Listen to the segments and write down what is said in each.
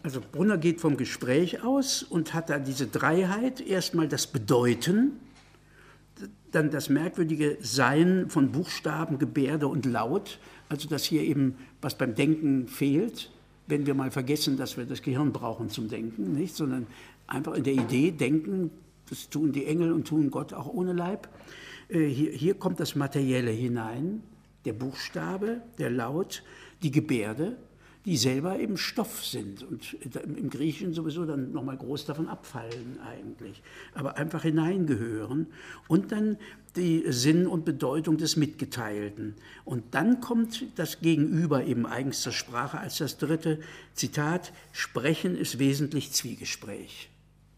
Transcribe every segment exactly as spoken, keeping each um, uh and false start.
Also Brunner geht vom Gespräch aus und hat da diese Dreiheit, erstmal das Bedeuten, dann das merkwürdige Sein von Buchstaben, Gebärde und Laut, also dass hier eben was beim Denken fehlt, wenn wir mal vergessen, dass wir das Gehirn brauchen zum Denken, nicht? Sondern einfach in der Idee denken, das tun die Engel und tun Gott auch ohne Leib. Hier, hier kommt das Materielle hinein, der Buchstabe, der Laut, die Gebärde, die selber eben Stoff sind und im Griechischen sowieso dann nochmal groß davon abfallen eigentlich, aber einfach hineingehören und dann die Sinn und Bedeutung des Mitgeteilten. Und dann kommt das Gegenüber eben eigens zur Sprache als das dritte, Zitat, Sprechen ist wesentlich Zwiegespräch.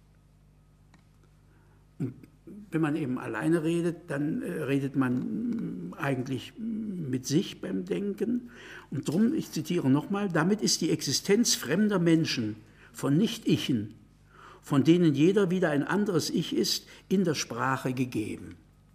Und wenn man eben alleine redet, dann äh, redet man eigentlich mit sich beim Denken. Und darum, ich zitiere nochmal, damit ist die Existenz fremder Menschen von Nicht-Ichen, von denen jeder wieder ein anderes Ich ist, in der Sprache gegeben.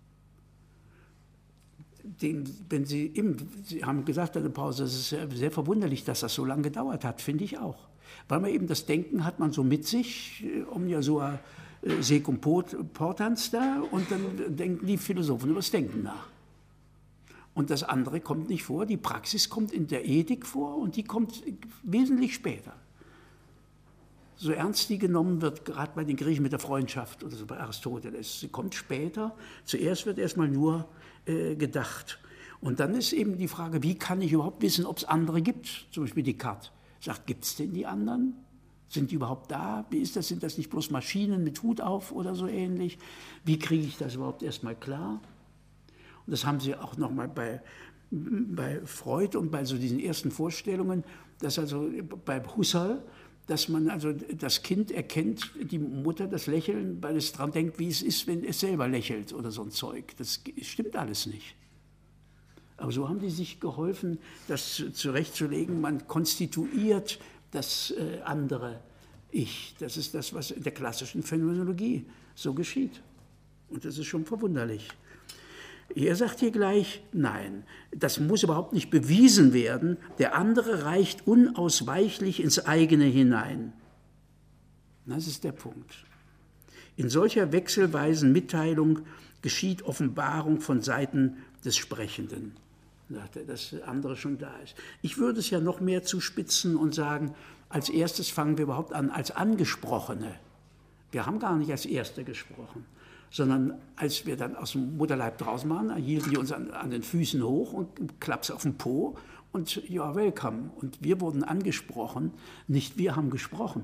Den, wenn Sie, eben, Sie haben gesagt, Herr Pause, es ist sehr, sehr verwunderlich, dass das so lange gedauert hat, finde ich auch. Weil man eben das Denken hat man so mit sich, omnia sua secum portans da, und dann denken die Philosophen über das Denken nach. Und das andere kommt nicht vor, die Praxis kommt in der Ethik vor und die kommt wesentlich später. So ernst die genommen wird, gerade bei den Griechen mit der Freundschaft oder so bei Aristoteles, sie kommt später. Zuerst wird erstmal nur äh, gedacht. Und dann ist eben die Frage, wie kann ich überhaupt wissen, ob es andere gibt? Zum Beispiel Descartes sagt, gibt es denn die anderen? Sind die überhaupt da? Wie ist das? Sind das nicht bloß Maschinen mit Hut auf oder so ähnlich? Wie kriege ich das überhaupt erstmal klar? Und das haben Sie auch nochmal bei, bei Freud und bei so diesen ersten Vorstellungen, dass also bei Husserl, dass man also das Kind erkennt, die Mutter das Lächeln, weil es daran denkt, wie es ist, wenn es selber lächelt oder so ein Zeug. Das stimmt alles nicht. Aber so haben die sich geholfen, das zurechtzulegen. Man konstituiert das äh, andere Ich. Das ist das, was in der klassischen Phänomenologie so geschieht. Und das ist schon verwunderlich. Er sagt hier gleich, nein, das muss überhaupt nicht bewiesen werden. Der andere reicht unausweichlich ins eigene hinein. Das ist der Punkt. In solcher wechselweisen Mitteilung geschieht Offenbarung von Seiten des Sprechenden. Sagt er, dass der andere schon da ist. Ich würde es ja noch mehr zuspitzen und sagen, als erstes fangen wir überhaupt an als Angesprochene. Wir haben gar nicht als Erste gesprochen, sondern als wir dann aus dem Mutterleib draußen waren, hielten die uns an, an den Füßen hoch und Klaps auf den Po und ja, welcome. Und wir wurden angesprochen, nicht wir haben gesprochen.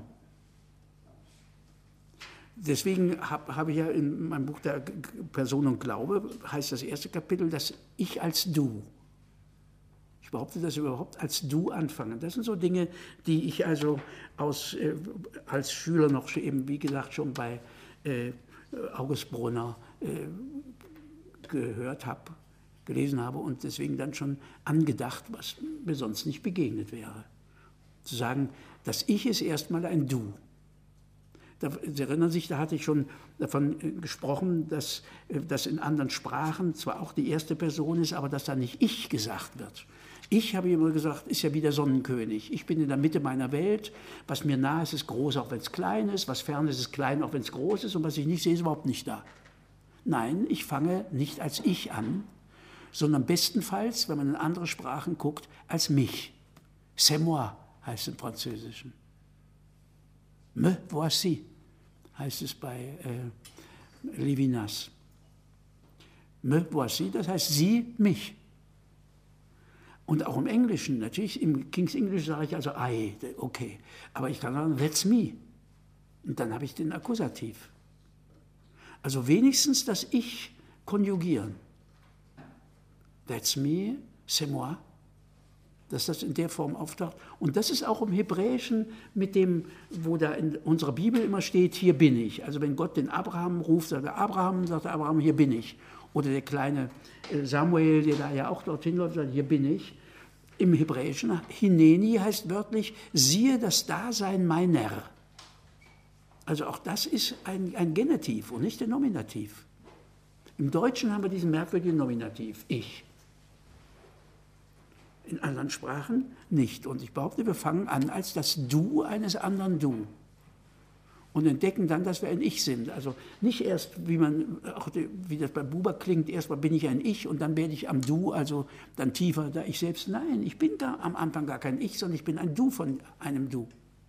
Deswegen habe hab ich ja in meinem Buch der Person und Glaube, heißt das erste Kapitel, das Ich als Du. Ich behaupte, dass wir überhaupt als Du anfangen. Das sind so Dinge, die ich also aus, äh, als Schüler noch eben, wie gesagt, schon bei äh, August Brunner äh, gehört habe, gelesen habe und deswegen dann schon angedacht, was mir sonst nicht begegnet wäre. Zu sagen, das Ich ist erstmal ein Du. Da, Sie erinnern sich, da hatte ich schon davon gesprochen, dass das in anderen Sprachen zwar auch die erste Person ist, aber dass da nicht Ich gesagt wird. Ich, habe immer gesagt, ist ja wie der Sonnenkönig. Ich bin in der Mitte meiner Welt. Was mir nah ist, ist groß, auch wenn es klein ist. Was fern ist, ist klein, auch wenn es groß ist. Und was ich nicht sehe, ist überhaupt nicht da. Nein, ich fange nicht als Ich an, sondern bestenfalls, wenn man in andere Sprachen guckt, als mich. C'est moi heißt es im Französischen. Me voici heißt es bei äh, Levinas. Me voici, das heißt sie, mich. Und auch im Englischen, natürlich, im King's English sage ich also I, okay. Aber ich kann sagen, that's me. Und dann habe ich den Akkusativ. Also wenigstens das Ich konjugieren. That's me, c'est moi. Dass das in der Form auftaucht. Und das ist auch im Hebräischen mit dem, wo da in unserer Bibel immer steht, hier bin ich. Also wenn Gott den Abraham ruft, sagt er Abraham, sagt er Abraham, hier bin ich. Oder der kleine Samuel, der da ja auch dorthin läuft, sagt, hier bin ich. Im Hebräischen, Hineni heißt wörtlich, siehe das Dasein meiner. Also auch das ist ein, ein Genitiv und nicht ein Nominativ. Im Deutschen haben wir diesen merkwürdigen Nominativ, ich. In anderen Sprachen nicht. Und ich behaupte, wir fangen an als das Du eines anderen Du. Und entdecken dann, dass wir ein Ich sind. Also nicht erst, wie, man, auch die, wie das bei Buber klingt, erstmal bin ich ein Ich und dann werde ich am Du, also dann tiefer da ich selbst. Nein, ich bin gar, am Anfang gar kein Ich, sondern ich bin ein Du von einem Du.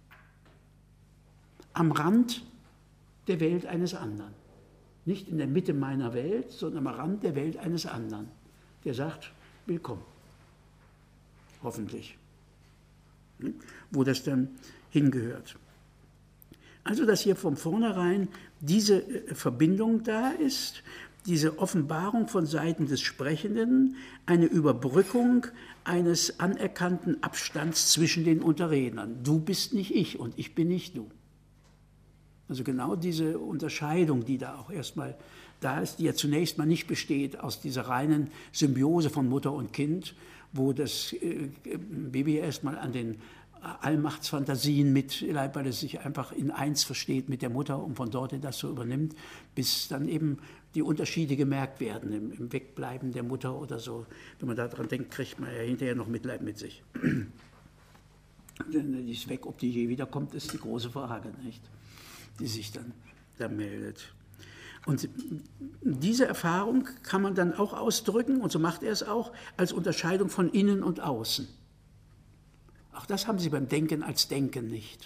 Am Rand der Welt eines anderen. Nicht in der Mitte meiner Welt, sondern am Rand der Welt eines anderen. Der sagt, willkommen. Hoffentlich. Wo das dann hingehört. Also, dass hier von vornherein diese Verbindung da ist, diese Offenbarung von Seiten des Sprechenden, eine Überbrückung eines anerkannten Abstands zwischen den Unterrednern. Du bist nicht ich und ich bin nicht du. Also genau diese Unterscheidung, die da auch erstmal da ist, die ja zunächst mal nicht besteht aus dieser reinen Symbiose von Mutter und Kind, wo das Baby erstmal an den Allmachtsfantasien mitleibt, weil es sich einfach in eins versteht mit der Mutter und von dort das so übernimmt, bis dann eben die Unterschiede gemerkt werden im, im Wegbleiben der Mutter oder so. Wenn man daran denkt, kriegt man ja hinterher noch Mitleid mit sich. Denn die ist weg, ob die je wiederkommt, ist die große Frage, nicht? Die sich dann da meldet. Und diese Erfahrung kann man dann auch ausdrücken, und so macht er es auch, als Unterscheidung von Innen und Außen. Auch das haben Sie beim Denken als Denken nicht.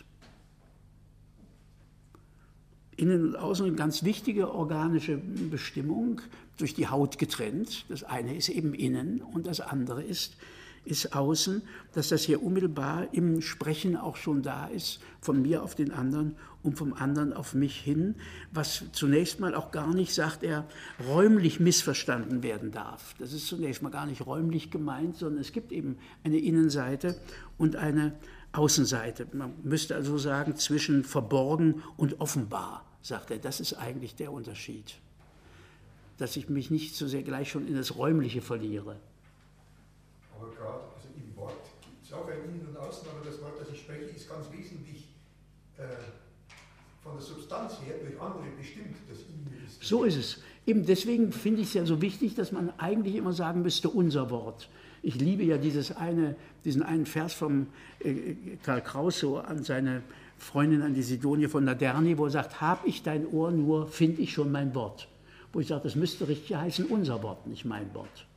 Innen und Außen eine ganz wichtige organische Bestimmung, durch die Haut getrennt. Das eine ist eben Innen und das andere ist, ist Außen, dass das hier unmittelbar im Sprechen auch schon da ist, von mir auf den anderen und vom anderen auf mich hin, was zunächst mal auch gar nicht, sagt er, räumlich missverstanden werden darf. Das ist zunächst mal gar nicht räumlich gemeint, sondern es gibt eben eine Innenseite und eine Außenseite. Man müsste also sagen, zwischen verborgen und offenbar, sagt er. Das ist eigentlich der Unterschied. Dass ich mich nicht so sehr gleich schon in das Räumliche verliere. Aber gerade also im Wort gibt es auch ein Innen und Außen, aber das Wort, das ich spreche, ist ganz wesentlich äh, von der Substanz her durch andere bestimmt. Das Innen ist so ist es. Eben deswegen finde ich es ja so wichtig, dass man eigentlich immer sagen müsste, unser Wort. Ich liebe ja dieses eine, diesen einen Vers vom äh, Karl Kraus so an seine Freundin, an die Sidonie von Naderni, wo er sagt, hab ich dein Ohr nur, finde ich schon mein Wort. Wo ich sage, das müsste richtig heißen, unser Wort, nicht mein Wort.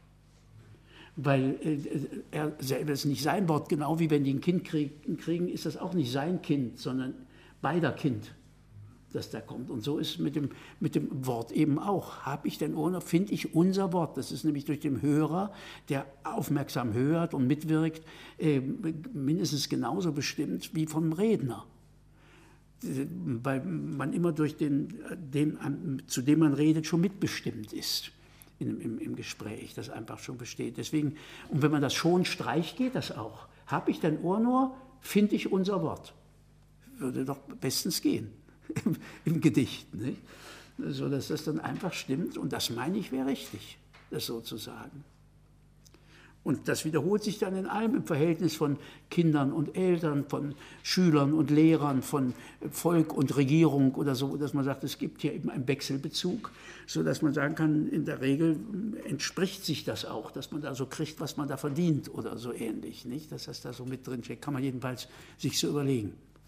Weil äh, er selber ist nicht sein Wort, genau wie wenn die ein Kind kriegen, kriegen, ist das auch nicht sein Kind, sondern beider Kind, das da kommt. Und so ist es mit dem, mit dem Wort eben auch. Habe ich denn ohne, finde ich unser Wort. Das ist nämlich durch den Hörer, der aufmerksam hört und mitwirkt, äh, mindestens genauso bestimmt wie vom Redner. Weil man immer durch den, den, zu dem man redet, schon mitbestimmt ist. Im, im, im Gespräch, das einfach schon besteht. Deswegen, und wenn man das schon streicht, geht das auch. Habe ich dein Ohr nur, finde ich unser Wort. Würde doch bestens gehen im, im Gedicht. Nicht? So dass das dann einfach stimmt und das meine ich wäre richtig, das so zu sagen. Und das wiederholt sich dann in allem im Verhältnis von Kindern und Eltern, von Schülern und Lehrern, von Volk und Regierung oder so, dass man sagt, es gibt hier eben einen Wechselbezug, sodass man sagen kann, in der Regel entspricht sich das auch, dass man da so kriegt, was man da verdient oder so ähnlich, nicht? Dass das da so mit drin steht, kann man jedenfalls sich so überlegen.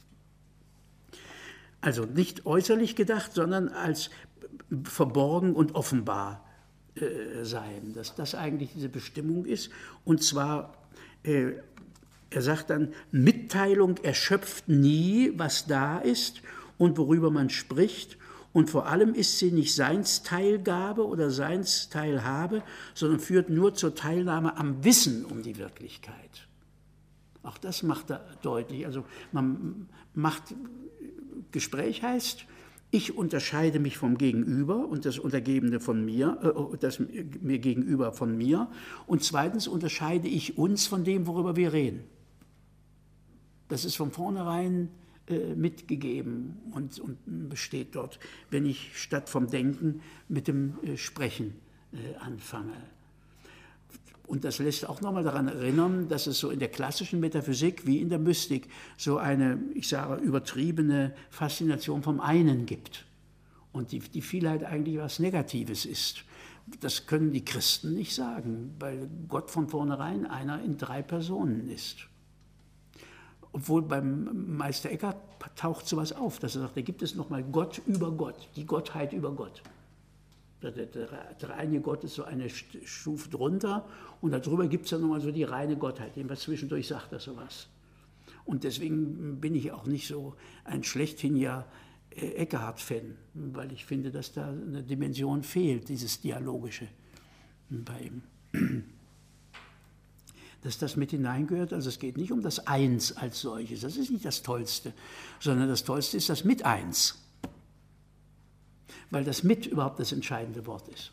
Also nicht äußerlich gedacht, sondern als verborgen und offenbar sein, dass das eigentlich diese Bestimmung ist. Und zwar, äh, er sagt dann, Mitteilung erschöpft nie, was da ist und worüber man spricht. Und vor allem ist sie nicht Seinsteilgabe oder Seinsteilhabe, sondern führt nur zur Teilnahme am Wissen um die Wirklichkeit. Auch das macht er deutlich. Also man macht, Gespräch heißt, ich unterscheide mich vom Gegenüber und das Untergebene von mir, äh, das mir Gegenüber von mir. Und zweitens unterscheide ich uns von dem, worüber wir reden. Das ist von vornherein äh, mitgegeben und, und besteht dort, wenn ich statt vom Denken mit dem äh, Sprechen äh, anfange. Und das lässt auch nochmal daran erinnern, dass es so in der klassischen Metaphysik wie in der Mystik so eine, ich sage, übertriebene Faszination vom einen gibt. Und die, die Vielheit eigentlich was Negatives ist. Das können die Christen nicht sagen, weil Gott von vornherein einer in drei Personen ist. Obwohl beim Meister Eckhart taucht sowas auf, dass er sagt, da gibt es nochmal Gott über Gott, die Gottheit über Gott. Der, der, der reine Gott ist so eine Stufe drunter und darüber gibt es dann nochmal so die reine Gottheit. Jedenfalls zwischendurch sagt er sowas. Und deswegen bin ich auch nicht so ein schlechthin ja Eckhart-Fan, weil ich finde, dass da eine Dimension fehlt, dieses Dialogische bei ihm. Dass das mit hineingehört, also es geht nicht um das Eins als solches, das ist nicht das Tollste, sondern das Tollste ist das Mit-Eins, weil das Mit überhaupt das entscheidende Wort ist.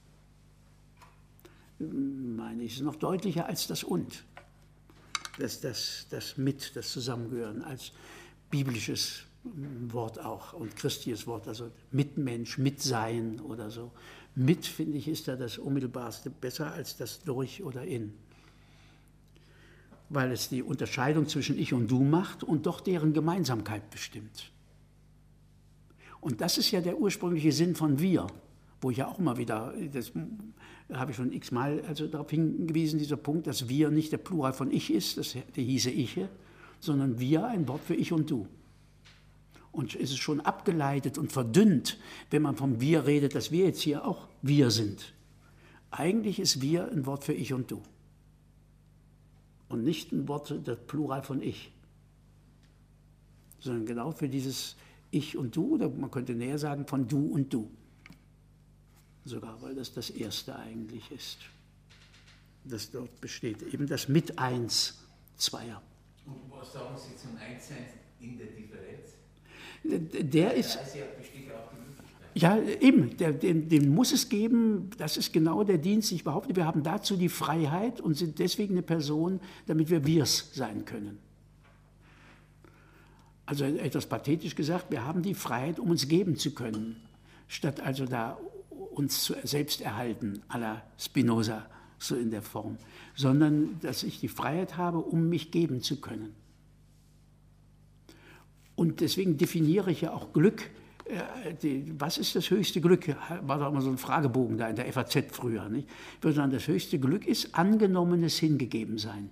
Meine ich, ist noch deutlicher als das Und, das, das, das Mit, das Zusammengehören als biblisches Wort auch und christliches Wort, also Mitmensch, Mitsein oder so. Mit, finde ich, ist da das Unmittelbarste, besser als das Durch oder In. Weil es die Unterscheidung zwischen Ich und Du macht und doch deren Gemeinsamkeit bestimmt. Und das ist ja der ursprüngliche Sinn von Wir, wo ich ja auch mal wieder, das habe ich schon x-mal also darauf hingewiesen, dieser Punkt, dass Wir nicht der Plural von Ich ist, das, der hieße Iche, sondern Wir ein Wort für Ich und Du. Und es ist schon abgeleitet und verdünnt, wenn man vom Wir redet, dass wir jetzt hier auch Wir sind. Eigentlich ist Wir ein Wort für Ich und Du. Und nicht ein Wort, das Plural von Ich. Sondern genau für dieses Ich und Du, oder man könnte näher sagen von Du und Du. Sogar, weil das das Erste eigentlich ist. Das dort besteht, eben das Mit-Eins zweier. Und was sagen Sie zum Einssein in der Differenz? Der ist, ja eben, der, den, den muss es geben, das ist genau der Dienst, ich behaupte, wir haben dazu die Freiheit und sind deswegen eine Person, damit wir Wirs sein können. Also etwas pathetisch gesagt, wir haben die Freiheit, um uns geben zu können, statt also da uns zu selbst erhalten, à la Spinoza, so in der Form, sondern dass ich die Freiheit habe, um mich geben zu können. Und deswegen definiere ich ja auch Glück. Äh, die, was ist das höchste Glück? War doch immer so ein Fragebogen da in der F A Z früher. Nicht? Ich würde sagen, das höchste Glück ist angenommenes Hingegebensein.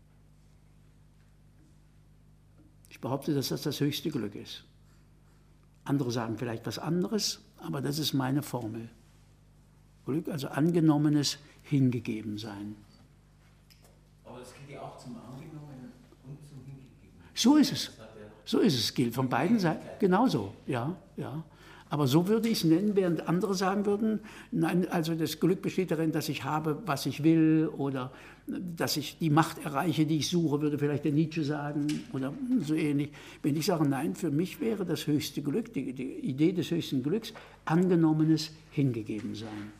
Ich behaupte, dass das das höchste Glück ist. Andere sagen vielleicht was anderes, aber das ist meine Formel. Glück, also angenommenes Hingegebensein. Aber das geht ja auch zum Angenommenen und zum Hingegebenen. So ist es. So ist es, gilt von beiden Seiten. Genauso, ja, ja. Aber so würde ich es nennen, während andere sagen würden, nein, also das Glück besteht darin, dass ich habe, was ich will oder dass ich die Macht erreiche, die ich suche, würde vielleicht der Nietzsche sagen oder so ähnlich. Wenn ich sage, nein, für mich wäre das höchste Glück, die, die Idee des höchsten Glücks, angenommenes Hingegebensein.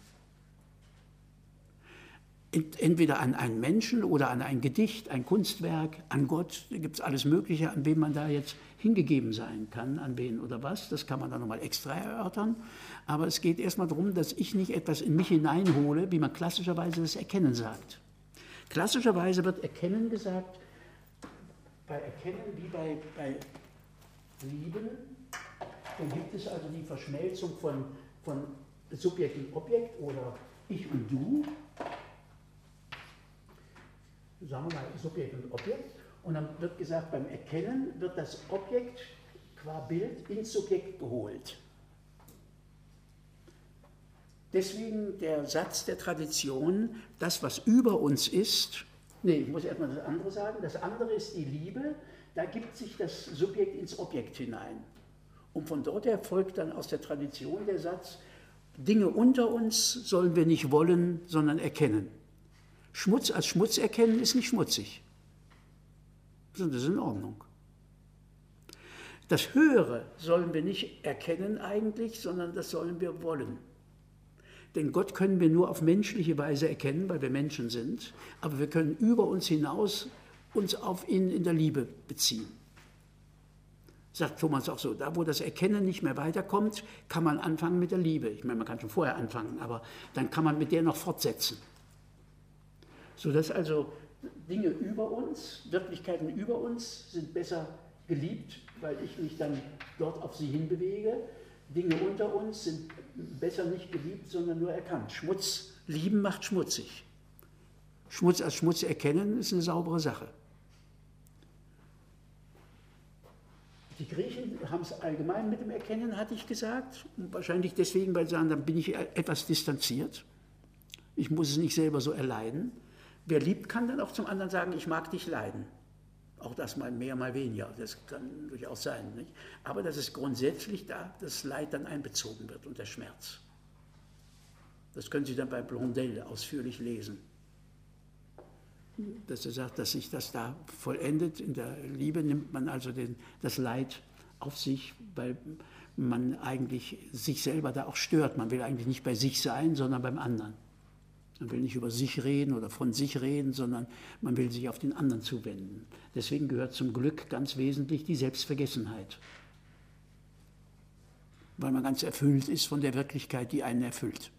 Entweder an einen Menschen oder an ein Gedicht, ein Kunstwerk, an Gott, da gibt es alles Mögliche, an wen man da jetzt hingegeben sein kann, an wen oder was, das kann man dann nochmal extra erörtern. Aber es geht erstmal darum, dass ich nicht etwas in mich hineinhole, wie man klassischerweise das Erkennen sagt. Klassischerweise wird Erkennen gesagt, bei Erkennen wie bei, bei Lieben, dann gibt es also die Verschmelzung von, von Subjekt und Objekt oder Ich und Du, sagen wir mal Subjekt und Objekt, und dann wird gesagt, beim Erkennen wird das Objekt qua Bild ins Subjekt geholt. Deswegen der Satz der Tradition, das, was über uns ist, nee, ich muss erstmal das andere sagen, das andere ist die Liebe, da gibt sich das Subjekt ins Objekt hinein. Und von dort her folgt dann aus der Tradition der Satz, Dinge unter uns sollen wir nicht wollen, sondern erkennen. Schmutz als Schmutz erkennen ist nicht schmutzig. Das ist in Ordnung. Das Höhere sollen wir nicht erkennen eigentlich, sondern das sollen wir wollen. Denn Gott können wir nur auf menschliche Weise erkennen, weil wir Menschen sind, aber wir können über uns hinaus uns auf ihn in der Liebe beziehen. Sagt Thomas auch so, da wo das Erkennen nicht mehr weiterkommt, kann man anfangen mit der Liebe. Ich meine, man kann schon vorher anfangen, aber dann kann man mit der noch fortsetzen. Sodass also Dinge über uns, Wirklichkeiten über uns sind besser geliebt, weil ich mich dann dort auf sie hinbewege. Dinge unter uns sind besser nicht geliebt, sondern nur erkannt. Schmutz lieben macht schmutzig. Schmutz als Schmutz erkennen ist eine saubere Sache. Die Griechen haben es allgemein mit dem Erkennen, hatte ich gesagt. Und wahrscheinlich deswegen, weil sie sagen, dann bin ich etwas distanziert. Ich muss es nicht selber so erleiden. Wer liebt, kann dann auch zum anderen sagen, ich mag dich leiden. Auch das mal mehr, mal weniger. Das kann durchaus sein. Nicht? Aber das ist grundsätzlich da, dass Leid dann einbezogen wird und der Schmerz. Das können Sie dann bei Blondel ausführlich lesen. Dass er sagt, dass sich das da vollendet. In der Liebe nimmt man also den, das Leid auf sich, weil man eigentlich sich selber da auch stört. Man will eigentlich nicht bei sich sein, sondern beim anderen. Man will nicht über sich reden oder von sich reden, sondern man will sich auf den anderen zuwenden. Deswegen gehört zum Glück ganz wesentlich die Selbstvergessenheit. Weil man ganz erfüllt ist von der Wirklichkeit, die einen erfüllt.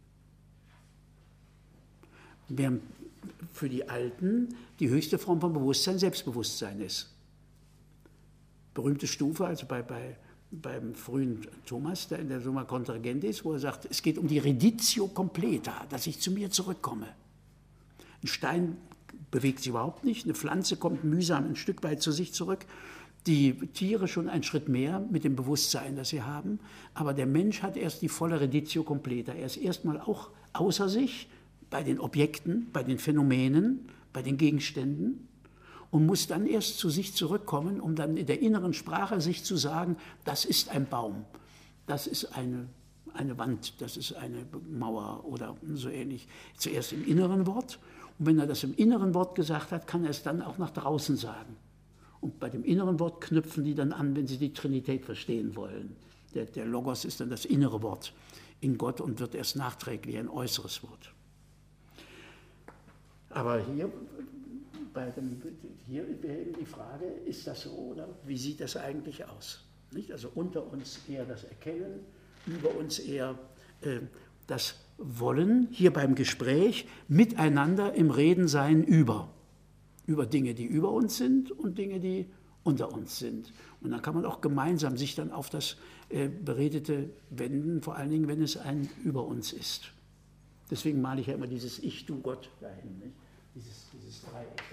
Während für die Alten die höchste Form von Bewusstsein Selbstbewusstsein ist. Berühmte Stufe, also bei, bei, beim frühen Thomas, der in der Summa Contra Gentis, wo er sagt, es geht um die Reditio completa, dass ich zu mir zurückkomme. Ein Stein bewegt sich überhaupt nicht, eine Pflanze kommt mühsam ein Stück weit zu sich zurück, die Tiere schon einen Schritt mehr mit dem Bewusstsein, das sie haben, aber der Mensch hat erst die volle Reditio completa. Er ist erstmal auch außer sich, bei den Objekten, bei den Phänomenen, bei den Gegenständen und muss dann erst zu sich zurückkommen, um dann in der inneren Sprache sich zu sagen, das ist ein Baum, das ist eine, eine Wand, das ist eine Mauer oder so ähnlich. Zuerst im inneren Wort und wenn er das im inneren Wort gesagt hat, kann er es dann auch nach draußen sagen. Und bei dem inneren Wort knüpfen die dann an, wenn sie die Trinität verstehen wollen. Der, der Logos ist dann das innere Wort in Gott und wird erst nachträglich ein äußeres Wort. Aber hier, bei dem, hier wäre eben die Frage, ist das so oder wie sieht das eigentlich aus? Nicht? Also unter uns eher das Erkennen, über uns eher äh, das Wollen, hier beim Gespräch, miteinander im Reden sein über. Über Dinge, die über uns sind und Dinge, die unter uns sind. Und dann kann man auch gemeinsam sich dann auf das äh, Beredete wenden, vor allen Dingen, wenn es ein über uns ist. Deswegen male ich ja immer dieses Ich, Du, Gott dahin, nicht? Dieses, dieses Dreieck.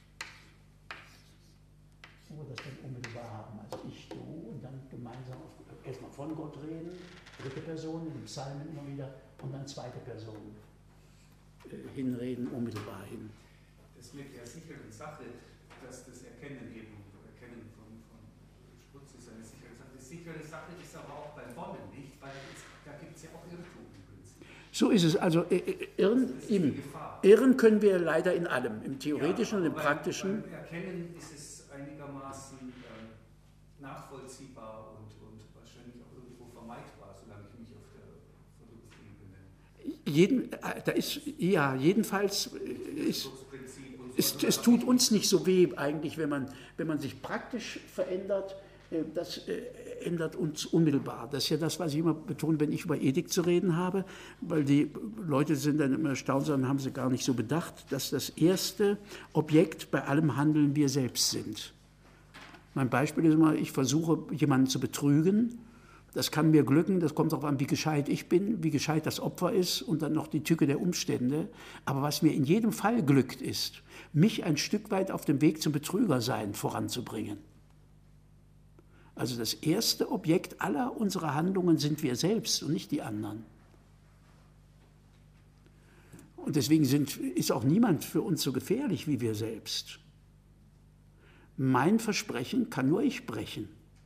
Wo wir das dann unmittelbar haben, also Ich, Du und dann gemeinsam auf, erstmal von Gott reden, dritte Person, in den Psalmen immer wieder, und dann zweite Person äh, hinreden, unmittelbar hin. Das mit der sicheren Sache, dass das Erkennen eben, Erkennen von, von Schmutz ist eine sichere Sache. Die sichere Sache ist aber auch beim Wollen nicht, weil es, da gibt es ja auch Irrtum im Prinzip. So ist es. Also irren, im, irren können wir leider in allem, im Theoretischen ja, und im beim, Praktischen. Beim Erkennen ist es einigermaßen äh, nachvollziehbar und, und wahrscheinlich auch irgendwo vermeidbar, solange ich mich auf der Vernunftebene. Jeden, da ist, ja, jedenfalls ist, es, es tut uns nicht so weh eigentlich, wenn man, wenn man sich praktisch verändert. Das äh, ändert uns unmittelbar. Das ist ja das, was ich immer betone, wenn ich über Ethik zu reden habe, weil die Leute sind dann immer erstaunt, sondern haben sie gar nicht so bedacht, dass das erste Objekt bei allem Handeln wir selbst sind. Mein Beispiel ist immer, ich versuche, jemanden zu betrügen. Das kann mir glücken, das kommt darauf an, wie gescheit ich bin, wie gescheit das Opfer ist und dann noch die Tücke der Umstände. Aber was mir in jedem Fall glückt, ist, mich ein Stück weit auf dem Weg zum Betrügersein voranzubringen. Also das erste Objekt aller unserer Handlungen sind wir selbst und nicht die anderen. Und deswegen sind, ist auch niemand für uns so gefährlich wie wir selbst. Mein Versprechen kann nur ich brechen,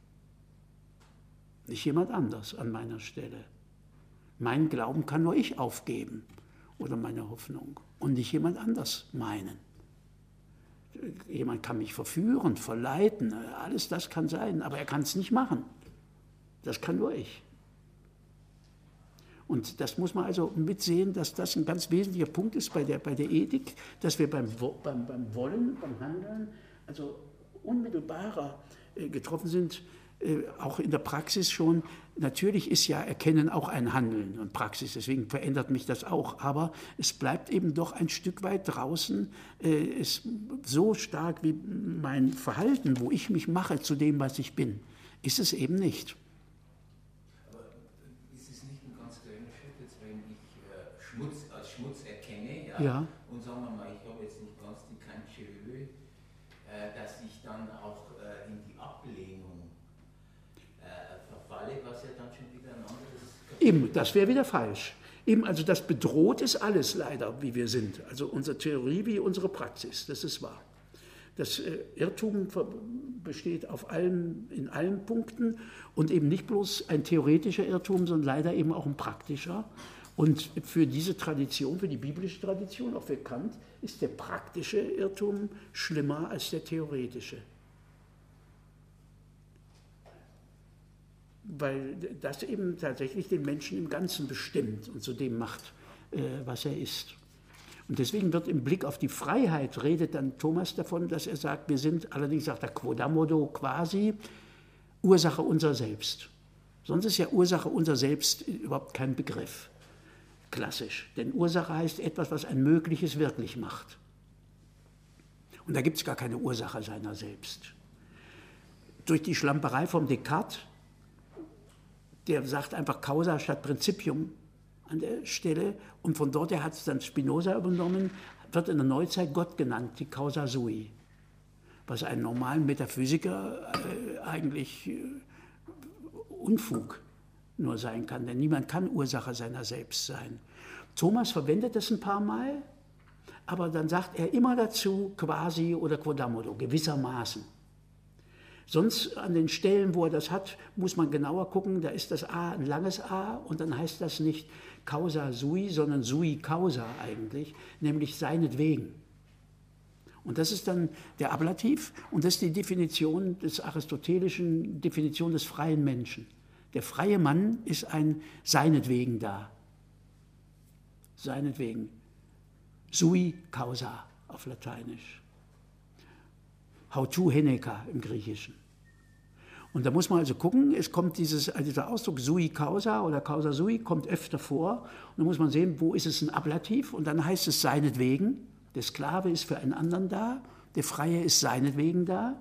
nicht jemand anders an meiner Stelle. Mein Glauben kann nur ich aufgeben oder meine Hoffnung und nicht jemand anders meinen. Jemand kann mich verführen, verleiten, alles das kann sein, aber er kann es nicht machen. Das kann nur ich. Und das muss man also mitsehen, dass das ein ganz wesentlicher Punkt ist bei der, bei der Ethik, dass wir beim, beim, beim Wollen, beim Handeln, also unmittelbarer äh, getroffen sind, äh, auch in der Praxis schon. Natürlich ist ja Erkennen auch ein Handeln und Praxis, deswegen verändert mich das auch. Aber es bleibt eben doch ein Stück weit draußen, äh, ist so stark wie mein Verhalten, wo ich mich mache zu dem, was ich bin, ist es eben nicht. Aber ja, Ja. und sagen wir mal, ich habe jetzt nicht ganz die Kantsche Höhe, äh, dass ich dann auch äh, in die Ablehnung äh, verfalle, was ja dann schon wieder ein anderes... Eben, das wäre wieder falsch. Eben, also das bedroht ist alles leider, wie wir sind. Also unsere Theorie wie unsere Praxis, das ist wahr. Das äh, Irrtum besteht auf allen, in allen Punkten und eben nicht bloß ein theoretischer Irrtum, sondern leider eben auch ein praktischer. Und für diese Tradition, für die biblische Tradition, auch für Kant, ist der praktische Irrtum schlimmer als der theoretische. Weil das eben tatsächlich den Menschen im Ganzen bestimmt und zu dem macht, äh, was er ist. Und deswegen wird im Blick auf die Freiheit, redet dann Thomas davon, dass er sagt, wir sind, allerdings sagt er quodammodo quasi, Ursache unser Selbst. Sonst ist ja Ursache unser Selbst überhaupt kein Begriff, klassisch. Denn Ursache heißt etwas, was ein Mögliches wirklich macht. Und da gibt es gar keine Ursache seiner selbst. Durch die Schlamperei vom Descartes, der sagt einfach Causa statt Principium an der Stelle, und von dort her hat es dann Spinoza übernommen, wird in der Neuzeit Gott genannt, die Causa sui, was einen normalen Metaphysiker äh, eigentlich äh, Unfug nur sein kann, denn niemand kann Ursache seiner selbst sein. Thomas verwendet das ein paar Mal, aber dann sagt er immer dazu quasi oder quodammodo, gewissermaßen. Sonst an den Stellen, wo er das hat, muss man genauer gucken, da ist das A ein langes A und dann heißt das nicht causa sui, sondern sui causa eigentlich, nämlich seinetwegen. Und das ist dann der Ablativ und das ist die Definition des aristotelischen, Definition des freien Menschen. Der freie Mann ist ein seinetwegen da. Seinetwegen. Sui causa auf Lateinisch. Hautu heneka im Griechischen. Und da muss man also gucken, es kommt dieses, also dieser Ausdruck sui causa oder causa sui kommt öfter vor. Und da muss man sehen, wo ist es ein Ablativ und dann heißt es seinetwegen. Der Sklave ist für einen anderen da, der Freie ist seinetwegen da.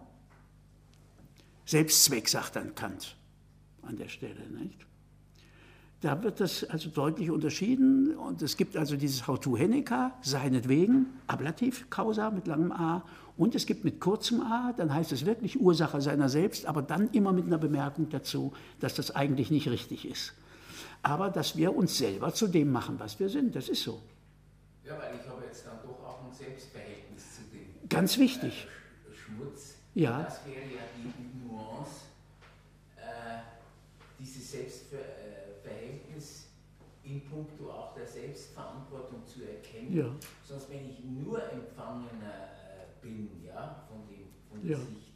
Selbstzweck, sagt dann Kant an der Stelle, nicht? Da wird das also deutlich unterschieden und es gibt also dieses Hautu heneka, seinetwegen, Ablativ, Causa mit langem A, und es gibt mit kurzem A, dann heißt es wirklich Ursache seiner selbst, aber dann immer mit einer Bemerkung dazu, dass das eigentlich nicht richtig ist. Aber dass wir uns selber zu dem machen, was wir sind, das ist so. Ja, weil ich habe jetzt dann doch auch ein Selbstverhältnis zu dem Ganz wichtig. Äh, Schmutz. Ja. Das wäre ja die Nuance, äh, dieses Selbstverhältnis in puncto auch der Selbstverantwortung zu erkennen. Ja. Sonst, wenn ich nur Empfangener äh, bin, ja, von, dem, von der Ja. Sicht,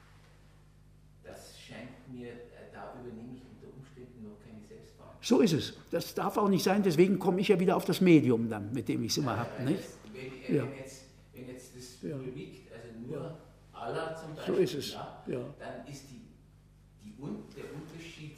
das scheint mir, äh, da übernehme ich unter Umständen noch keine Selbstverantwortung. So ist es. Das darf auch nicht sein, deswegen komme ich ja wieder auf das Medium dann, mit dem ich es immer habe. Äh, Nicht? Wenn, äh, Ja. wenn, jetzt, wenn jetzt das Ja. überwiegt, also nur Ja. Allah zum Beispiel, So ist es. Ja, Ja. dann ist die, die, der Unterschied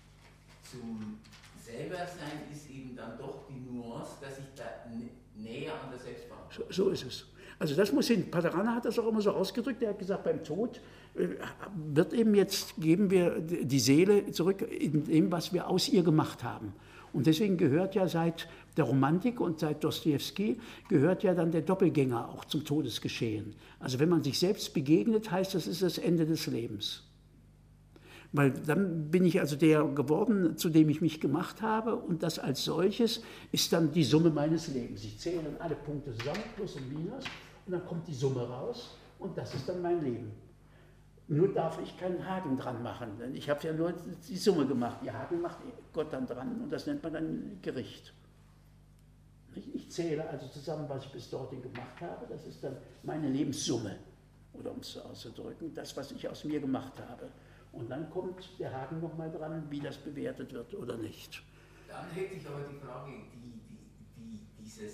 zum Selbersein ist eben dann doch die Nuance, dass ich da näher an der Selbstverantwortung. So, so ist es. Also das muss hin. Paterana hat das auch immer so ausgedrückt. Er hat gesagt, beim Tod äh, wird eben jetzt, geben wir die Seele zurück in dem, was wir aus ihr gemacht haben. Und deswegen gehört ja seit der Romantik und seit Dostojewski, gehört ja dann der Doppelgänger auch zum Todesgeschehen. Also wenn man sich selbst begegnet, heißt das, ist das Ende des Lebens. Weil dann bin ich also der geworden, zu dem ich mich gemacht habe, und das als solches ist dann die Summe meines Lebens. Ich zähle dann alle Punkte zusammen, Plus und Minus, und dann kommt die Summe raus und das ist dann mein Leben. Nur darf ich keinen Haken dran machen, denn ich habe ja nur die Summe gemacht. Die Haken macht Gott dann dran und das nennt man dann Gericht. Ich zähle also zusammen, was ich bis dorthin gemacht habe, das ist dann meine Lebenssumme, oder um es auszudrücken, das, was ich aus mir gemacht habe. Und dann kommt der Haken nochmal dran, wie das bewertet wird oder nicht. Dann hätte ich aber die Frage, die, die, die diese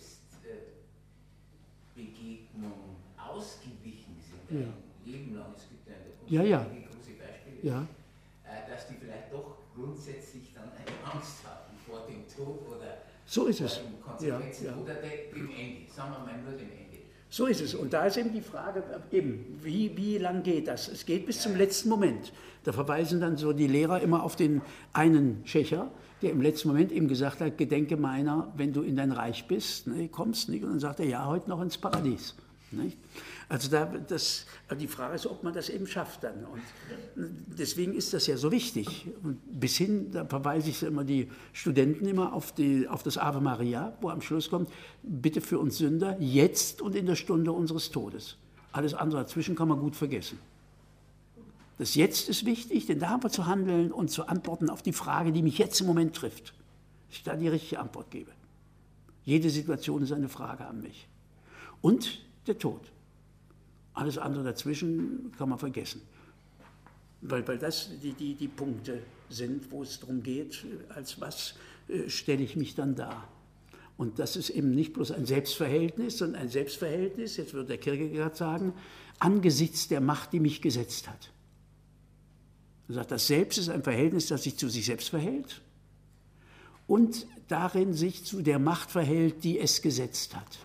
Selbstbegegnung äh, ausgewichen sind, Ja. ein Leben lang, es gibt ja in der Kunst Ja, ja. einige große Beispiele, Ja. äh, dass die vielleicht doch grundsätzlich dann eine Angst hatten vor dem Tod oder So ist vor es. den Konsequenzen Ja, ja. oder de, dem Ende, sagen wir mal nur dem Ende. So ist es. Und da ist eben die Frage, eben, wie, wie lang geht das? Es geht bis zum letzten Moment. Da verweisen dann so die Lehrer immer auf den einen Schächer, der im letzten Moment eben gesagt hat, gedenke meiner, wenn du in dein Reich bist, ne, kommst nicht. Und dann sagt er, ja, heute noch ins Paradies. Nicht? Also da, das, die Frage ist, ob man das eben schafft dann. Und deswegen ist das ja so wichtig. Und bis hin, da verweise ich immer die Studenten immer auf, die, auf das Ave Maria, wo am Schluss kommt, bitte für uns Sünder, jetzt und in der Stunde unseres Todes. Alles andere dazwischen kann man gut vergessen. Das Jetzt ist wichtig, denn da haben wir zu handeln und zu antworten auf die Frage, die mich jetzt im Moment trifft. Dass ich da die richtige Antwort gebe. Jede Situation ist eine Frage an mich. Und der Tod. Alles andere dazwischen kann man vergessen. Weil, weil das die, die, die Punkte sind, wo es darum geht, als was äh, stelle ich mich dann dar. Und das ist eben nicht bloß ein Selbstverhältnis, sondern ein Selbstverhältnis, jetzt würde der Kierkegaard sagen, angesichts der Macht, die mich gesetzt hat. Er sagt, das Selbst ist ein Verhältnis, das sich zu sich selbst verhält und darin sich zu der Macht verhält, die es gesetzt hat.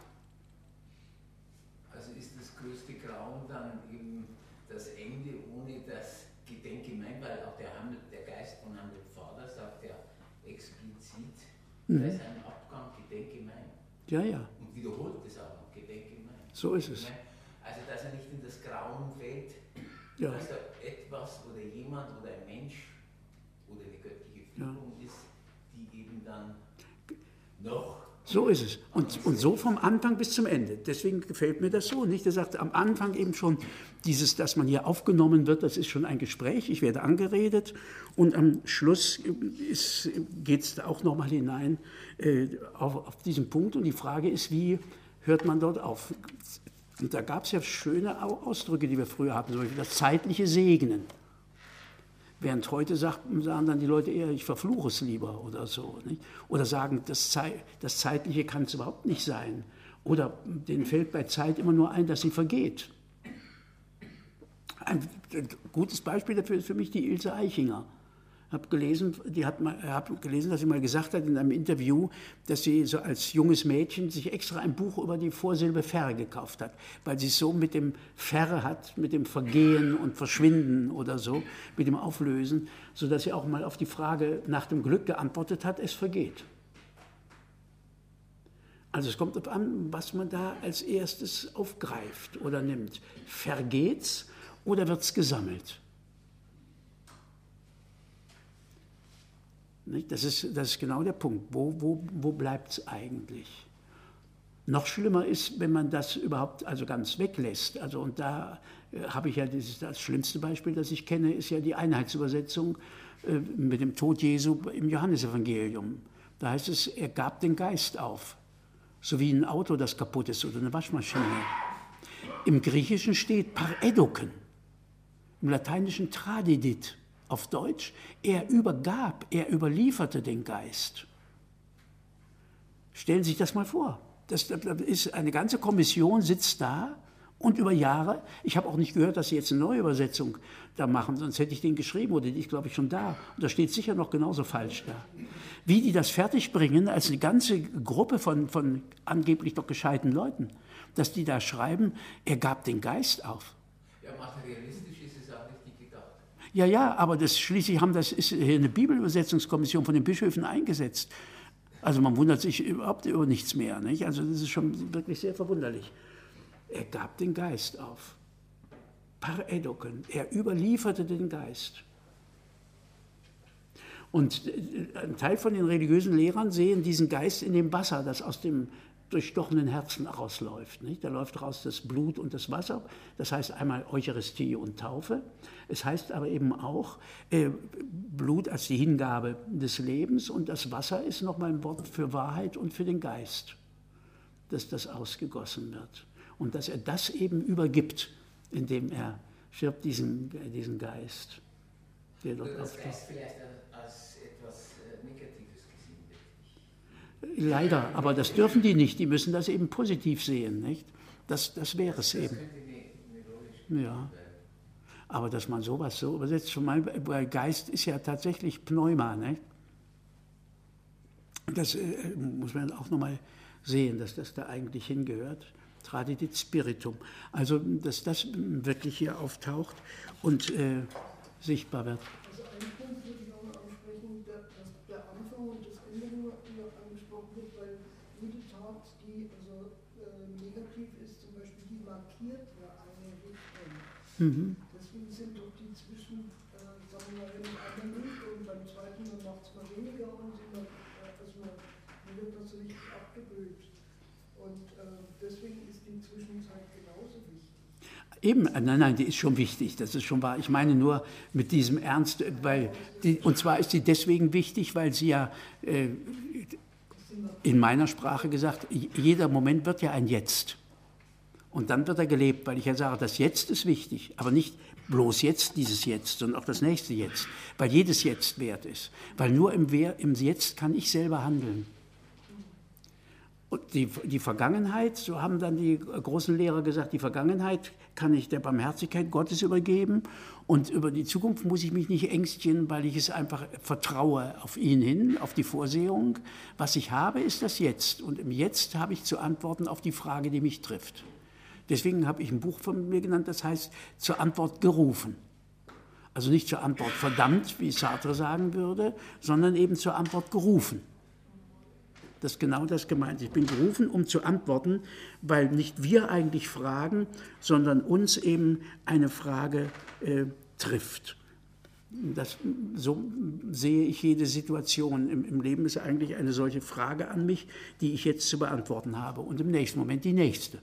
Also ist das größte Grauen dann eben das Ende ohne das Gedenke mein, weil auch der, Handel, der Geist von Handel Vater sagt ja explizit, mhm. da ist ein Abgang, Gedenke mein. Ja, ja. Und wiederholt es auch noch, Gedenke mein. So ist es. Also dass er nicht in das Grauen fällt, ja. dass da etwas oder jemand oder ein Mensch oder eine göttliche Führung ja. ist, die eben dann noch... So ist es. Und, und so vom Anfang bis zum Ende. Deswegen gefällt mir das so. Nicht? Er sagt am Anfang eben schon, dieses, dass man hier aufgenommen wird, das ist schon ein Gespräch, ich werde angeredet. Und am Schluss geht es auch nochmal hinein äh, auf, auf diesen Punkt. Und die Frage ist, wie hört man dort auf? Und da gab es ja schöne Ausdrücke, die wir früher hatten, zum Beispiel das zeitliche Segnen. Während heute sagen, sagen dann die Leute eher, ich verfluche es lieber oder so. Nicht? Oder sagen, das, Zei das Zeitliche kann es überhaupt nicht sein. Oder denen fällt bei Zeit immer nur ein, dass sie vergeht. Ein gutes Beispiel dafür ist für mich die Ilse Eichinger. Ich habe gelesen, die hat mal, hab gelesen, dass sie mal gesagt hat in einem Interview, dass sie so als junges Mädchen sich extra ein Buch über die Vorsilbe Ver gekauft hat, weil sie es so mit dem Ver hat, mit dem Vergehen und Verschwinden oder so, mit dem Auflösen, sodass sie auch mal auf die Frage nach dem Glück geantwortet hat, es vergeht. Also es kommt darauf an, was man da als erstes aufgreift oder nimmt. Vergeht's oder wird's gesammelt? Das ist, das ist genau der Punkt. Wo, wo, wo bleibt es eigentlich? Noch schlimmer ist, wenn man das überhaupt also ganz weglässt. Also, und da äh, habe ich ja dieses, das schlimmste Beispiel, das ich kenne, ist ja die Einheitsübersetzung äh, mit dem Tod Jesu im Johannesevangelium. Da heißt es, er gab den Geist auf. So wie ein Auto, das kaputt ist oder eine Waschmaschine. Im Griechischen steht pareidoken, im Lateinischen tradidit. Auf Deutsch, er übergab, er überlieferte den Geist. Stellen Sie sich das mal vor. Das, das ist eine ganze Kommission sitzt da und über Jahre, ich habe auch nicht gehört, dass Sie jetzt eine neue Übersetzung da machen, sonst hätte ich den geschrieben oder die ist, glaube ich, schon da. Und da steht sicher noch genauso falsch da. Wie die das fertigbringen, als eine ganze Gruppe von, von angeblich doch gescheiten Leuten, dass die da schreiben, er gab den Geist auf. Ja, materialistisch ist es auch richtig gedacht. Ja, ja, aber das, schließlich haben das ist hier eine Bibelübersetzungskommission von den Bischöfen eingesetzt. Also man wundert sich überhaupt über nichts mehr. Nicht? Also das ist schon wirklich sehr verwunderlich. Er gab den Geist auf. Pareidoken. Er überlieferte den Geist. Und ein Teil von den religiösen Lehrern sehen diesen Geist in dem Wasser, das aus dem durchstochenen Herzen rausläuft. Nicht? Da läuft raus das Blut und das Wasser. Das heißt einmal Eucharistie und Taufe. Es heißt aber eben auch äh, Blut als die Hingabe des Lebens und das Wasser ist nochmal ein Wort für Wahrheit und für den Geist, dass das ausgegossen wird. Und dass er das eben übergibt, indem er stirbt, diesen, diesen Geist. Der dort das auftaucht. Geist vielleicht als etwas Negatives gesehen wird. Leider, aber das dürfen die nicht. Die müssen das eben positiv sehen. Nicht? Das, das wäre es eben. Ja. Aber dass man sowas so übersetzt, schon mal, weil Geist ist ja tatsächlich Pneuma. Nicht? Das äh, muss man auch nochmal sehen, dass das da eigentlich hingehört. tradidit spiritum. Also, dass das wirklich hier auftaucht und äh, sichtbar wird. Also einen Punkt würde ich auch noch ansprechen, dass der Anfang und das Ende nur angesprochen wird, weil jede Tat, die also äh, negativ ist, zum Beispiel, die markiert ja eine Richtung. Mhm. Deswegen sind doch die zwischen, äh, sagen wir mal, wenn ich einmal nimmt und beim zweiten dann macht es mal weniger und immer, äh, also man, man wird das so richtig abgebüht. Und äh, deswegen ist die Zwischenzeit genauso wichtig. Eben, nein, nein, die ist schon wichtig, das ist schon wahr. Ich meine nur mit diesem Ernst, weil die, und zwar ist sie deswegen wichtig, weil sie ja äh, in meiner Sprache gesagt, jeder Moment wird ja ein Jetzt. Und dann wird er gelebt, weil ich ja sage, das Jetzt ist wichtig, aber nicht bloß jetzt dieses Jetzt, sondern auch das nächste Jetzt, weil jedes Jetzt wert ist. Weil nur im, im Jetzt kann ich selber handeln. Und die, die Vergangenheit, so haben dann die großen Lehrer gesagt, die Vergangenheit kann ich der Barmherzigkeit Gottes übergeben und über die Zukunft muss ich mich nicht ängstigen, weil ich es einfach vertraue auf ihn hin, auf die Vorsehung. Was ich habe, ist das Jetzt und im Jetzt habe ich zu antworten auf die Frage, die mich trifft. Deswegen habe ich ein Buch von mir genannt, das heißt, zur Antwort gerufen. Also nicht zur Antwort verdammt, wie Sartre sagen würde, sondern eben zur Antwort gerufen. Das ist genau das gemeint. Ich bin gerufen, um zu antworten, weil nicht wir eigentlich fragen, sondern uns eben eine Frage äh, trifft. Das, so sehe ich jede Situation im, im Leben, ist eigentlich eine solche Frage an mich, die ich jetzt zu beantworten habe und im nächsten Moment die nächste.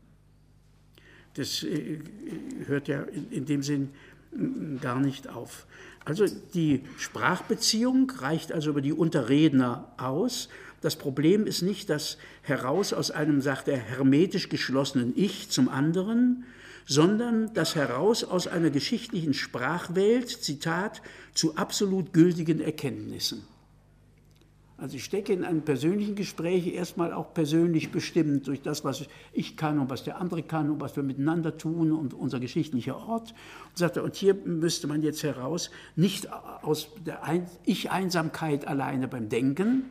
Das äh, hört ja in, in dem Sinn gar nicht auf. Also die Sprachbeziehung reicht also über die Unterredner aus. Das Problem ist nicht das Heraus aus einem, sagt er, hermetisch geschlossenen Ich zum anderen, sondern das Heraus aus einer geschichtlichen Sprachwelt, Zitat, zu absolut gültigen Erkenntnissen. Also ich stecke in einem persönlichen Gespräch erstmal auch persönlich bestimmt durch das, was ich kann und was der andere kann und was wir miteinander tun und unser geschichtlicher Ort. Und sagt er, und hier müsste man jetzt heraus, nicht aus der Ich-Einsamkeit alleine beim Denken,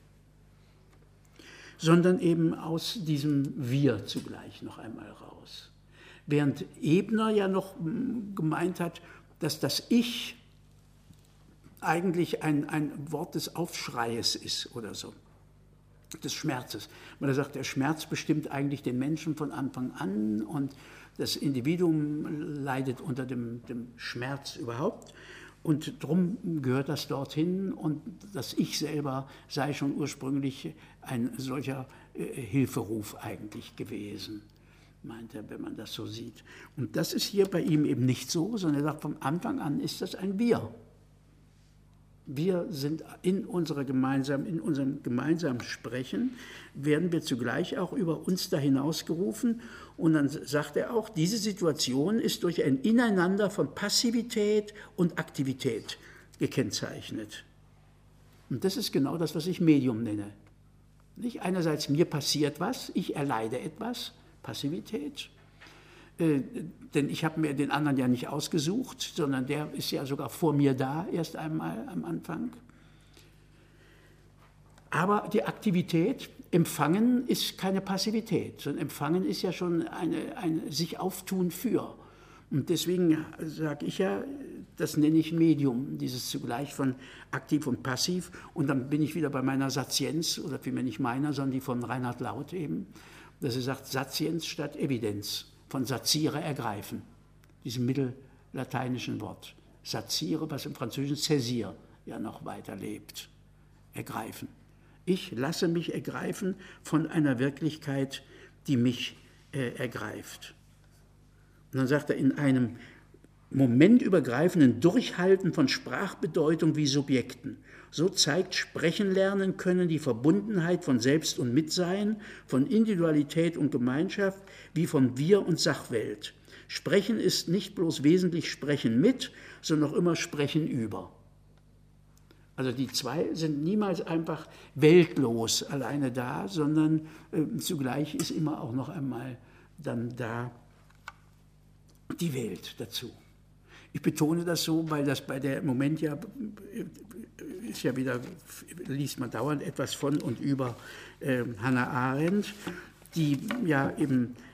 sondern eben aus diesem Wir zugleich noch einmal raus. Während Ebner ja noch gemeint hat, dass das Ich eigentlich ein, ein Wort des Aufschreies ist oder so, des Schmerzes. Weil er sagt, der Schmerz bestimmt eigentlich den Menschen von Anfang an und das Individuum leidet unter dem, dem Schmerz überhaupt. Und darum gehört das dorthin und das Ich selber sei schon ursprünglich ein solcher äh, Hilferuf eigentlich gewesen, meint er, wenn man das so sieht. Und das ist hier bei ihm eben nicht so, sondern er sagt, von Anfang an ist das ein Wir. Wir sind in, unserer gemeinsamen, in unserem gemeinsamen Sprechen, werden wir zugleich auch über uns da hinaus gerufen. Und dann sagt er auch, diese Situation ist durch ein Ineinander von Passivität und Aktivität gekennzeichnet. Und das ist genau das, was ich Medium nenne. Nicht? Einerseits mir passiert was, ich erleide etwas, Passivität. Äh, denn ich habe mir den anderen ja nicht ausgesucht, sondern der ist ja sogar vor mir da, erst einmal am Anfang. Aber die Aktivität, Empfangen ist keine Passivität, sondern Empfangen ist ja schon eine, ein sich auftun für. Und deswegen sage ich ja, das nenne ich Medium, dieses zugleich von aktiv und passiv. Und dann bin ich wieder bei meiner Satienz, oder vielmehr nicht meiner, sondern die von Reinhard Lauth eben, dass er sagt, Satienz statt Evidenz. Von satiere, ergreifen, diesem mittellateinischen Wort. Satiere, was im Französischen saisir ja noch weiter lebt. Ergreifen. Ich lasse mich ergreifen von einer Wirklichkeit, die mich äh, ergreift. Und dann sagt er, in einem momentübergreifenden Durchhalten von Sprachbedeutung wie Subjekten. So zeigt Sprechen lernen können die Verbundenheit von Selbst und Mitsein, von Individualität und Gemeinschaft, wie von Wir und Sachwelt. Sprechen ist nicht bloß wesentlich Sprechen mit, sondern auch immer Sprechen über. Also die zwei sind niemals einfach weltlos alleine da, sondern äh, zugleich ist immer auch noch einmal dann da die Welt dazu. Ich betone das so, weil das bei der im Moment ja ist ja wieder, liest man dauernd etwas von und über äh, Hannah Arendt, die ja eben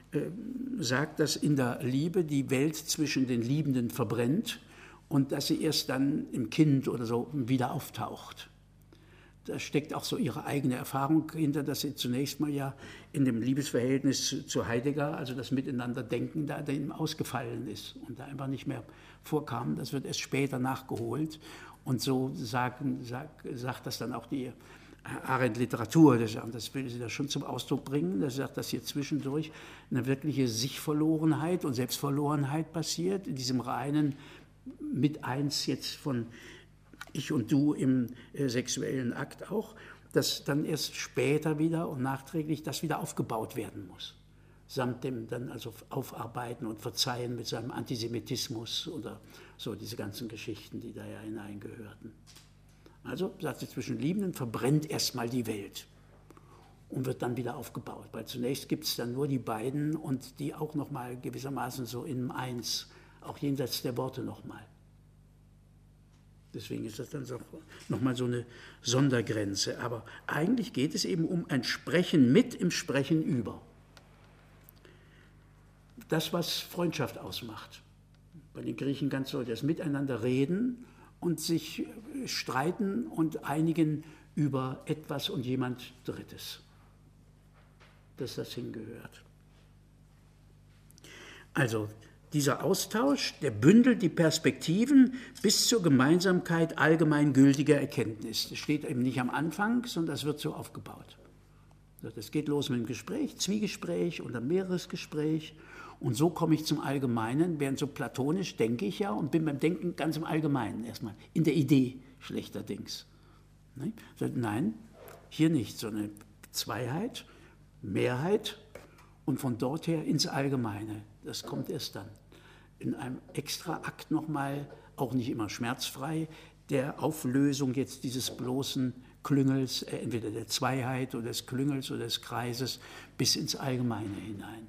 äh, sagt, dass in der Liebe die Welt zwischen den Liebenden verbrennt und dass sie erst dann im Kind oder so wieder auftaucht. Da steckt auch so ihre eigene Erfahrung hinter, dass sie zunächst mal ja in dem Liebesverhältnis zu Heidegger, also das Miteinanderdenken, da dem ausgefallen ist und da einfach nicht mehr vorkam. Das wird erst später nachgeholt. Und so sagen, sag, sagt das dann auch die Arendt-Literatur. Das will sie da schon zum Ausdruck bringen. Das sagt, dass hier zwischendurch eine wirkliche Sichverlorenheit und Selbstverlorenheit passiert, in diesem reinen Mit-Eins jetzt von Ich und Du im äh, sexuellen Akt auch, dass dann erst später wieder und nachträglich das wieder aufgebaut werden muss. Samt dem dann also Aufarbeiten und Verzeihen mit seinem Antisemitismus oder so diese ganzen Geschichten, die da ja hineingehörten. Also, sagt sie, zwischen Liebenden verbrennt erstmal die Welt und wird dann wieder aufgebaut. Weil zunächst gibt es dann nur die beiden und die auch nochmal gewissermaßen so in Eins, auch jenseits der Worte nochmal. Deswegen ist das dann so, nochmal so eine Sondergrenze. Aber eigentlich geht es eben um ein Sprechen mit im Sprechen über. Das, was Freundschaft ausmacht. Bei den Griechen ganz so, das Miteinander reden und sich streiten und einigen über etwas und jemand Drittes. Dass das hingehört. Also, dieser Austausch, der bündelt die Perspektiven bis zur Gemeinsamkeit allgemeingültiger Erkenntnis. Das steht eben nicht am Anfang, sondern das wird so aufgebaut. Das geht los mit dem Gespräch, Zwiegespräch und dann mehreres Gespräch. Und so komme ich zum Allgemeinen, während so platonisch denke ich ja und bin beim Denken ganz im Allgemeinen erstmal, in der Idee schlechterdings. Nein, hier nicht, sondern Zweiheit, Mehrheit und von dort her ins Allgemeine. Das kommt erst dann. In einem extra Akt nochmal, auch nicht immer schmerzfrei, der Auflösung jetzt dieses bloßen Klüngels, äh, entweder der Zweiheit oder des Klüngels oder des Kreises, bis ins Allgemeine hinein.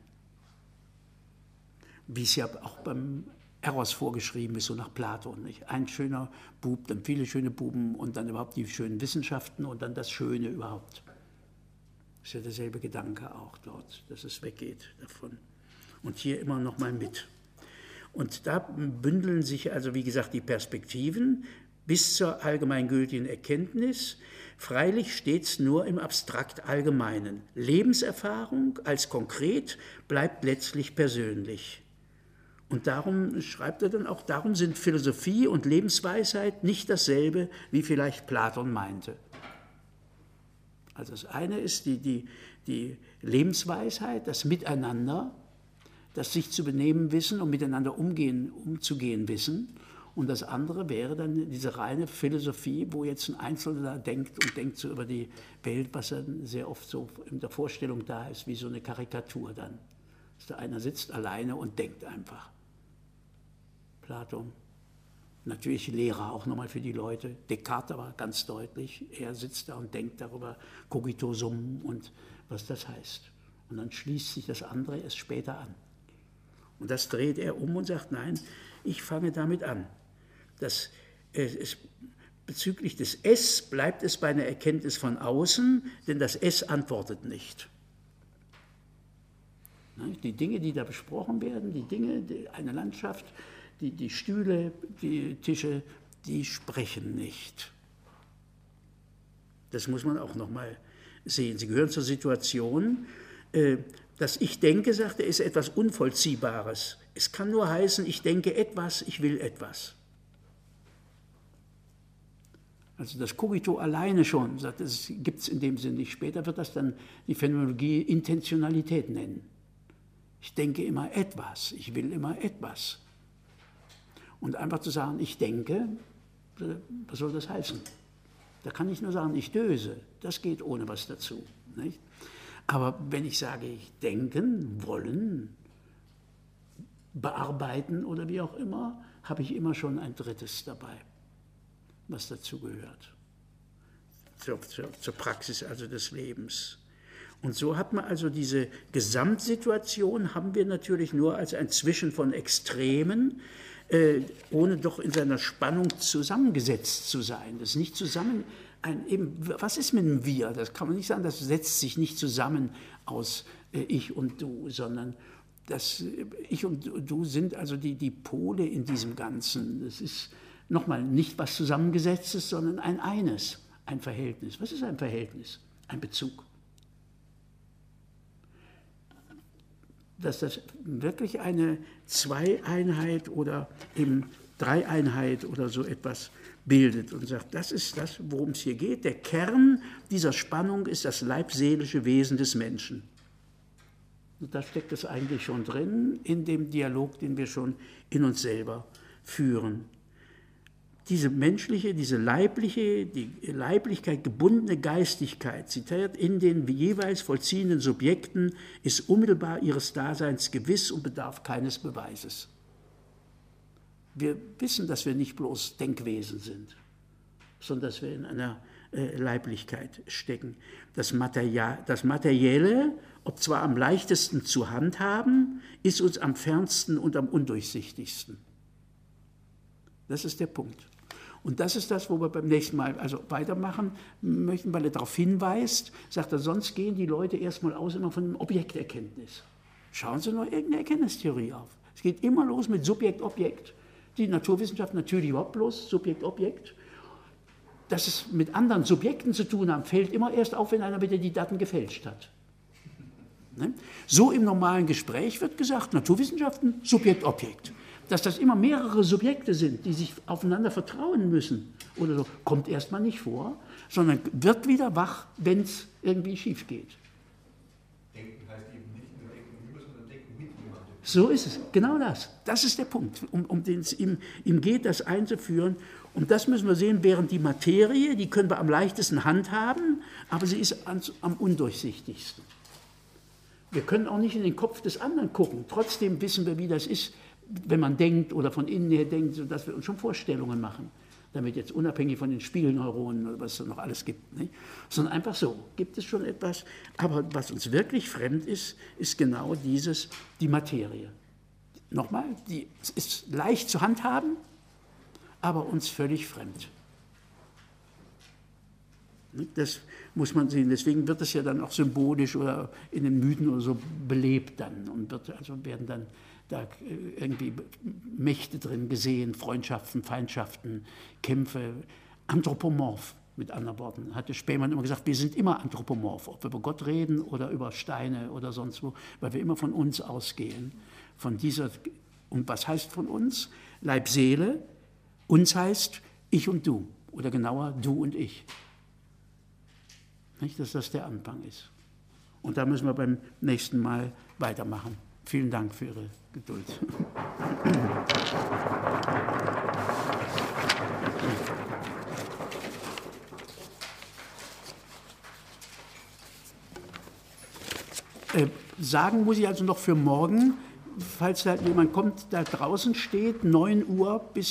Wie es ja auch beim Eros vorgeschrieben ist, so nach Platon. Nicht? Ein schöner Bub, dann viele schöne Buben und dann überhaupt die schönen Wissenschaften und dann das Schöne überhaupt. Das ist ja derselbe Gedanke auch dort, dass es weggeht davon. Und hier immer noch mal mit. Und da bündeln sich also, wie gesagt, die Perspektiven bis zur allgemeingültigen Erkenntnis, freilich stets nur im abstrakt Allgemeinen. Lebenserfahrung als konkret bleibt letztlich persönlich. Und darum schreibt er dann auch, darum sind Philosophie und Lebensweisheit nicht dasselbe, wie vielleicht Platon meinte. Also das eine ist die, die, die Lebensweisheit, das Miteinander, das sich zu benehmen wissen und miteinander umgehen, umzugehen wissen. Und das andere wäre dann diese reine Philosophie, wo jetzt ein Einzelner denkt und denkt so über die Welt, was dann sehr oft so in der Vorstellung da ist, wie so eine Karikatur dann. Dass da einer sitzt alleine und denkt einfach. Platon. Natürlich Lehrer auch nochmal für die Leute. Descartes aber ganz deutlich. Er sitzt da und denkt darüber, cogito sum und was das heißt. Und dann schließt sich das andere erst später an. Und das dreht er um und sagt, nein, ich fange damit an. Das, es, bezüglich des Es bleibt es bei einer Erkenntnis von außen, denn das Es antwortet nicht. Die Dinge, die da besprochen werden, die Dinge, die, eine Landschaft, die, die Stühle, die Tische, die sprechen nicht. Das muss man auch noch mal sehen. Sie gehören zur Situation, äh, dass ich denke, sagt er, ist etwas Unvollziehbares. Es kann nur heißen, ich denke etwas, ich will etwas. Also das Cogito alleine schon, sagt, das gibt es in dem Sinne nicht. Später wird das dann die Phänomenologie Intentionalität nennen. Ich denke immer etwas, ich will immer etwas. Und einfach zu sagen, ich denke, was soll das heißen? Da kann ich nur sagen, ich döse. Das geht ohne was dazu. Nicht? Aber wenn ich sage, ich denken, wollen, bearbeiten oder wie auch immer, habe ich immer schon ein drittes dabei, was dazu gehört. Zur, zur, zur Praxis also des Lebens. Und so hat man also diese Gesamtsituation, haben wir natürlich nur als ein Zwischen von Extremen, äh, ohne doch in seiner Spannung zusammengesetzt zu sein. Das ist nicht zusammen, ein, eben, was ist mit dem Wir? Das kann man nicht sagen, das setzt sich nicht zusammen aus äh, ich und du, sondern das Ich und du sind also die, die Pole in diesem Ganzen. Das ist nochmal nicht was Zusammengesetztes, sondern ein Eines, ein Verhältnis. Was ist ein Verhältnis? Ein Bezug. Dass das wirklich eine Zweieinheit oder eben Dreieinheit oder so etwas bildet und sagt, das ist das, worum es hier geht. Der Kern dieser Spannung ist das leibseelische Wesen des Menschen. Und da steckt es eigentlich schon drin, in dem Dialog, den wir schon in uns selber führen. Diese menschliche, diese leibliche, die Leiblichkeit gebundene Geistigkeit, zitiert, in den jeweils vollziehenden Subjekten ist unmittelbar ihres Daseins gewiss und bedarf keines Beweises. Wir wissen, dass wir nicht bloß Denkwesen sind, sondern dass wir in einer äh, Leiblichkeit stecken. Das, Material, das Materielle, ob zwar am leichtesten zu handhaben, ist uns am fernsten und am undurchsichtigsten. Das ist der Punkt. Und das ist das, wo wir beim nächsten Mal also weitermachen möchten, weil er darauf hinweist, sagt er, sonst gehen die Leute erstmal aus immer von Objekterkenntnis. Schauen Sie noch irgendeine Erkenntnistheorie auf. Es geht immer los mit Subjekt-Objekt. Die Naturwissenschaft natürlich überhaupt bloß Subjekt-Objekt. Dass es mit anderen Subjekten zu tun hat, fällt immer erst auf, wenn einer wieder die Daten gefälscht hat. Ne? So im normalen Gespräch wird gesagt, Naturwissenschaften, Subjekt-Objekt. Dass das immer mehrere Subjekte sind, die sich aufeinander vertrauen müssen oder so, kommt erstmal nicht vor, sondern wird wieder wach, wenn es irgendwie schief geht. Denken heißt eben nicht nur denken über, sondern denken mit jemandem. So ist es, genau das. Das ist der Punkt, um, um den es ihm, ihm geht, das einzuführen. Und das müssen wir sehen, während die Materie, die können wir am leichtesten handhaben, aber sie ist ans, am undurchsichtigsten. Wir können auch nicht in den Kopf des anderen gucken. Trotzdem wissen wir, wie das ist, wenn man denkt oder von innen her denkt, sodass wir uns schon Vorstellungen machen. Damit jetzt unabhängig von den Spiegelneuronen oder was es noch alles gibt. Nicht? Sondern einfach so, gibt es schon etwas. Aber was uns wirklich fremd ist, ist genau dieses, die Materie. Nochmal, die ist leicht zu handhaben, aber uns völlig fremd. Das muss man sehen. Deswegen wird es ja dann auch symbolisch oder in den Mythen oder so belebt dann und wird, also werden dann da irgendwie Mächte drin gesehen, Freundschaften, Feindschaften, Kämpfe, anthropomorph, mit anderen Worten. Hatte Spähmann immer gesagt, wir sind immer anthropomorph, ob wir über Gott reden oder über Steine oder sonst wo, weil wir immer von uns ausgehen. Von dieser, und was heißt von uns? Leib, Seele. Uns heißt ich und du, oder genauer du und ich. Nicht, dass das der Anfang ist. Und da müssen wir beim nächsten Mal weitermachen. Vielen Dank für Ihre Geduld. Äh, sagen muss ich also noch für morgen, falls da jemand kommt, da draußen steht, neun Uhr bis